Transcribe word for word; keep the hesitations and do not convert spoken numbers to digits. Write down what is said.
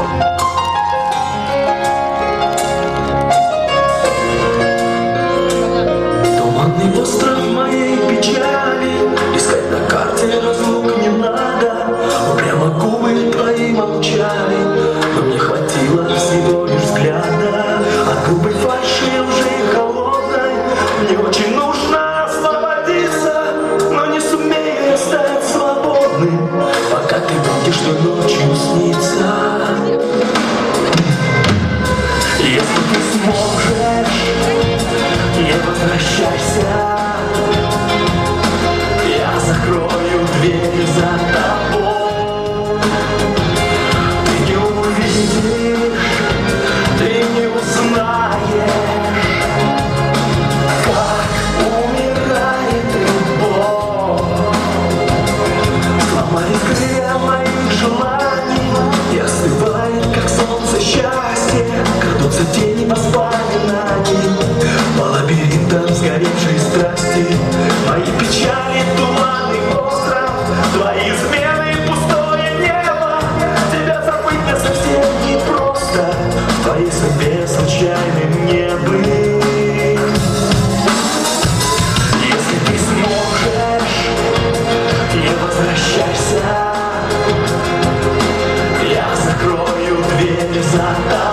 Туманный остров моей печали, искать на карте разлук не надо. Прямо губы твои молчали, но мне хватило всего лишь взгляда. От грубой фальши лжи холодной мне очень нужно освободиться, но не сумею я стать свободным, пока ты будешь мне ночью сниться. Если ты сможешь, не возвращайся, я закрою дверь за тобой. Ты не увидишь, ты не узнаешь, как умирает любовь. Сломались крылья моих желаний и остывает, как солнце, счастье. Крадутся тени воспоминаний по лабиринтам сгоревшей страсти. Мои печали, туманный остров, твои измены, пустое небо. Тебя забыть мне совсем непросто, в твоей судьбе случайным не быть. Если ты сможешь, не возвращайся, я закрою дверь за тобой.